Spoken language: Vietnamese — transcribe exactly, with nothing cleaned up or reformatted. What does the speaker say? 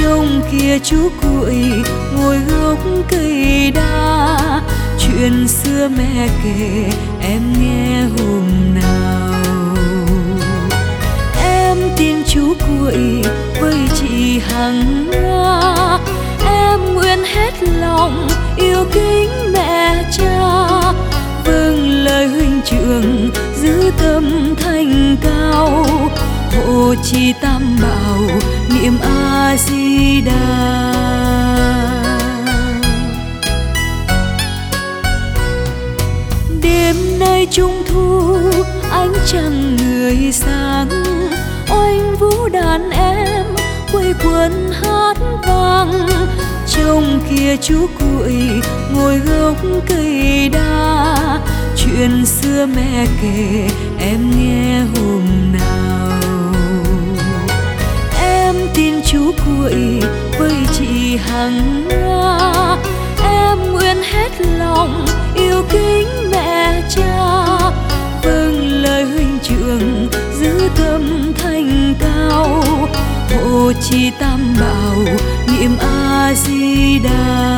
Trông kia chú cuội ngồi gốc cây đa, chuyện xưa mẹ kể em nghe hôm nào. Em tin chú cuội với chị Hằng Nga, em nguyện hết lòng yêu kính mẹ cha. Vâng lời huynh trưởng giữ tâm thanh cao, hộ trì tam bảo niệm A Di Đà. Đêm nay trung thu ánh trăng người sáng, oanh vũ đàn em quây quần hát vang. Trông kia chú cuội ngồi gốc cây đa, chuyện xưa mẹ kể em nghe hôm nào. Em tin chú cuội với chị Hằng Nga, em nguyện hết lòng yêu kính mẹ cha. Vâng lời huynh trưởng giữ tâm thanh cao, hộ trì tam bảo niệm A Di Đà.